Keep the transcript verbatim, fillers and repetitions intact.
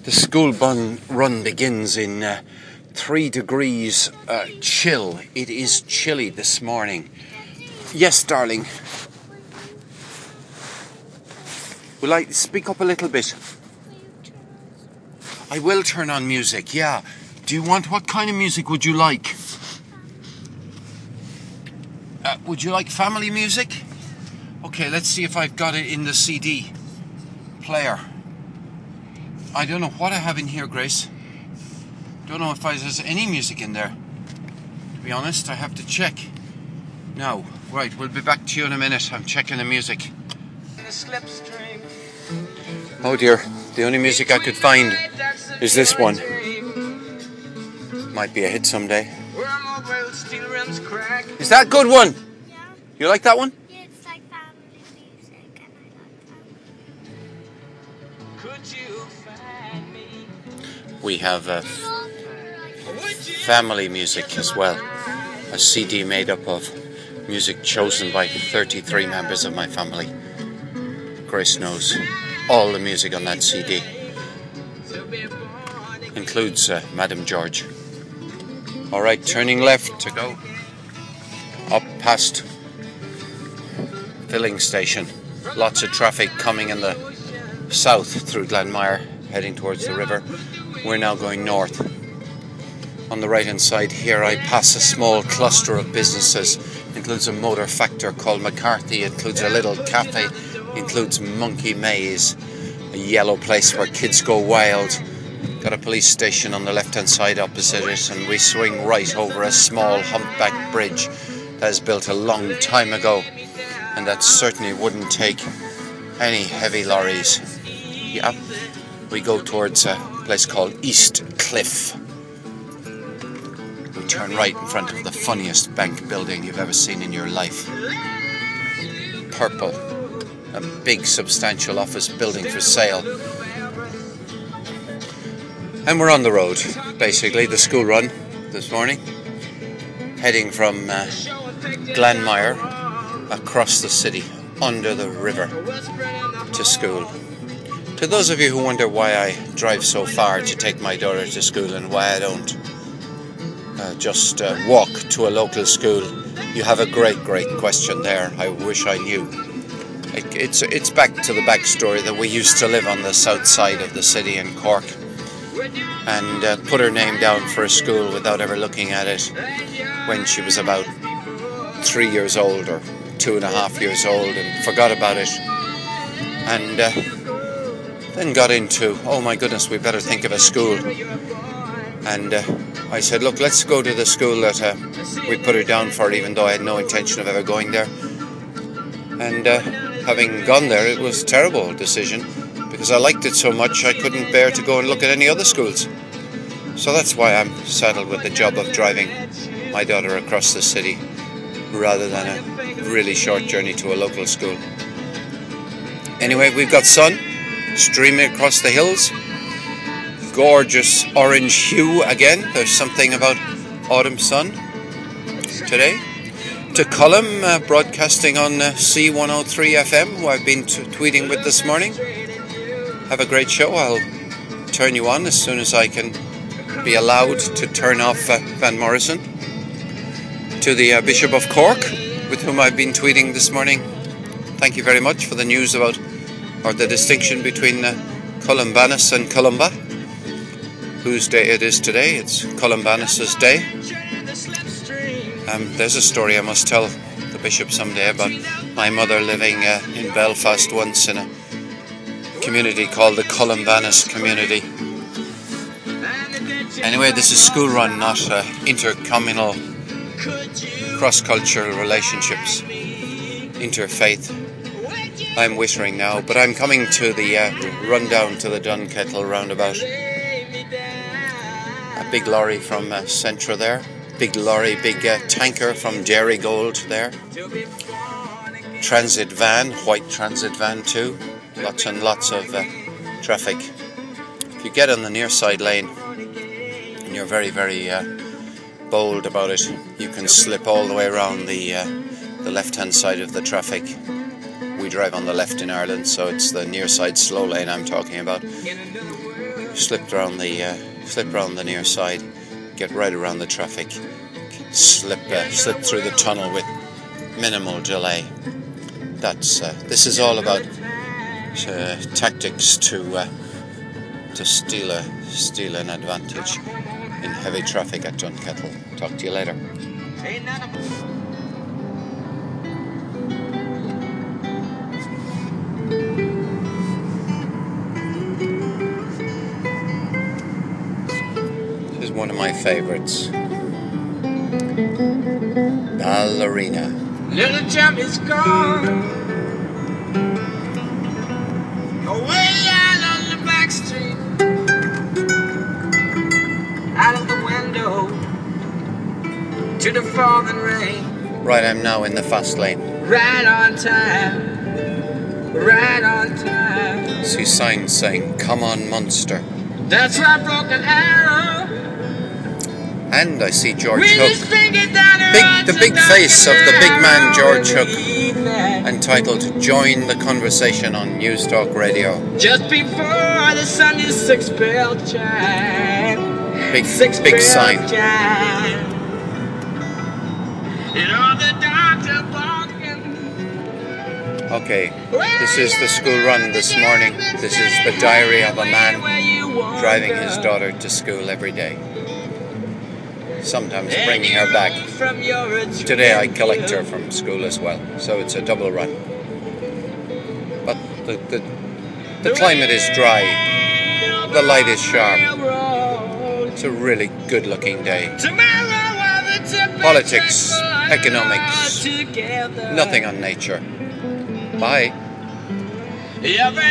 The school bun run begins in uh, three degrees uh, chill. It is chilly this morning. Yes, darling. Will I speak up a little bit? I will turn on music, yeah. Do you want, what kind of music would you like? Uh, would you like family music? Okay, let's see if I've got it in the C D player. I don't know what I have in here, Grace. Don't know if there's any music in there. To be honest, I have to check. No. Right, we'll be back to you in a minute. I'm checking the music. Oh dear, the only music I could find is this one. Might be a hit someday. Is that a good one? Yeah. You like that one? Yeah, it's like family music and I like family. We have uh, family music as well. A C D made up of music chosen by thirty-three members of my family. Grace knows all the music on that C D. Includes uh, Madam George. Alright, turning left to go up past filling station. Lots of traffic coming in the south through Glenmire, heading towards the river. We're now going north. On the right hand side here I pass a small cluster of businesses. Includes a motor factor called McCarthy, includes a little cafe, includes Monkey Maze, a yellow place where kids go wild. Got a police station on the left hand side opposite it, and we swing right over a small humpback bridge that was built a long time ago, and that certainly wouldn't take any heavy lorries. Yeah, we go towards a place called East Cliff. We turn right in front of the funniest bank building you've ever seen in your life. Purple, a big substantial office building for sale. And we're on the road, basically, the school run this morning, heading from uh, Glenmire across the city, under the river, to school. To those of you who wonder why I drive so far to take my daughter to school and why I don't uh, just uh, walk to a local school, you have a great, great question there. I wish I knew. It, it's, it's back to the backstory that we used to live on the south side of the city in Cork, and uh, put her name down for a school without ever looking at it when she was about three years old or two and a half years old, and forgot about it, and uh, then got into, oh my goodness, we better think of a school. And uh, I said, look, let's go to the school that uh, we put her down for, even though I had no intention of ever going there. And uh, having gone there, it was a terrible decision, because I liked it so much I couldn't bear to go and look at any other schools. So that's why I'm saddled with the job of driving my daughter across the city rather than a really short journey to a local school. Anyway, we've got sun streaming across the hills. Gorgeous orange hue again. There's something about autumn sun today. To Colum, uh, broadcasting on uh, C one oh three F M, who I've been t- tweeting with this morning. Have a great show. I'll turn you on as soon as I can be allowed to turn off uh, Van Morrison. To the uh, Bishop of Cork, with whom I've been tweeting this morning. Thank you very much for the news about, or the distinction between uh, Columbanus and Columba. Whose day it is today? It's Columbanus's day. Um, there's a story I must tell the Bishop someday about my mother living uh, in Belfast once in a community called the Columbanus community. Anyway, this is school run, not uh, intercommunal cross-cultural relationships, interfaith. I'm wittering now, but I'm coming to the uh, run down to the Dunkettle roundabout. A big lorry from uh, Centra there, big lorry, big uh, tanker from Dairy Gold there. Transit van, white transit van too. Lots and lots of uh, traffic. If you get on the near side lane and you're very, very uh, bold about it, you can slip all the way around the uh, the left-hand side of the traffic. We we drive on the left in Ireland, so it's the near side slow lane I'm talking about. Slipped around the uh, slip around the near side, get right around the traffic, slip uh, slip through the tunnel with minimal delay. That's uh, this is all about uh, tactics to uh, to steal a steal an advantage in heavy traffic at Dunkettle. Talk to you later. This is one of my favorites. Ballerina. Little Jim is gone, away out on the back street, out of the window to the falling rain. Right, I'm now in the fast lane. Right on time, right on time. See signs saying, "Come on, Munster." That's right, broken arrow. And I see George With his Hook. finger down her Big, eyes the big and face of the big man George Hook, and entitled "Join the Conversation" on News Talk Radio. just before the Sunday six bell chime. Big, Six big bell sign. chime. You know the doctor barking. Okay, this is the school run this morning. This is the diary of a man driving his daughter to school every day. Sometimes bringing her back. Today I collect her from school as well, so it's a double run. But the, the, the climate is dry, the light is sharp. It's a really good looking day. Politics, economics, nothing on nature. Bye.